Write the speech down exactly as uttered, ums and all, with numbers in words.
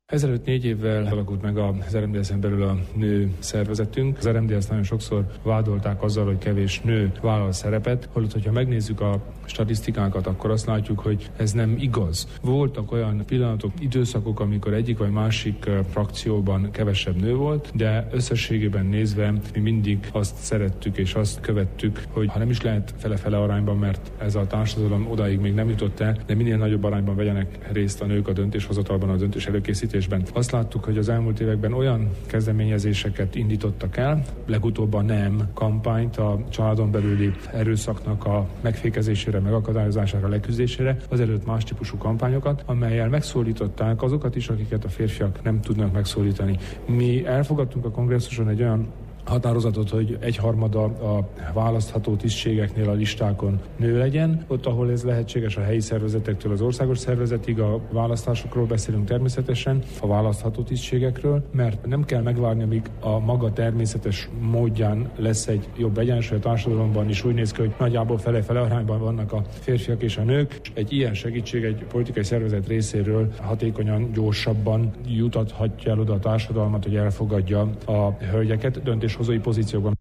Ezelőtt négy évvel alakult meg az er em dé es-en belül a nő szervezetünk. Az er em dé es-t nagyon sokszor vádolták azzal, hogy kevés nő vállal szerepet, holott, hogyha megnézzük a statisztikákat, akkor azt látjuk, hogy ez nem igaz. Voltak olyan pillanatok, időszakok, amikor egyik vagy másik frakcióban kevesebb nő volt, de összességében nézve mi mindig azt szerettük és azt követtük, hogy ha nem is lehet fele-fele arányban, mert ez a társadalom odáig még nem jutott el, de minél nagyobb arányban vegyenek részt a nők a döntéshozatalban, a döntés előkészítésben. Azt láttuk, hogy az elmúlt években olyan kezdeményezéseket indítottak el, legutóbb a NEM kampányt, a családon belüli erőszaknak a megfékezésére, megakadályozására, leküzdésére, azelőtt más típusú kampányokat, amellyel megszólították azokat is, akiket a férfiak nem tudnak megszólítani. Mi elfogadtunk a kongresszuson egy olyan határozatot, hogy egyharmada a választható tisztségeknél a listákon nő legyen. Ott, ahol ez lehetséges, a helyi szervezetektől az országos szervezetig, a választásokról beszélünk természetesen, a választható tisztségekről, mert nem kell megvárni, amíg a maga természetes módján lesz egy jobb egyensúly a társadalomban is. Úgy néz ki, hogy nagyjából fele-fele arányban vannak a férfiak és a nők. Egy ilyen segítség egy politikai szervezet részéről hatékonyan, gyorsabban jutathatja el oda a társadalmat, hogy elfogadja a hölgyeket döntéshozói pozícióban.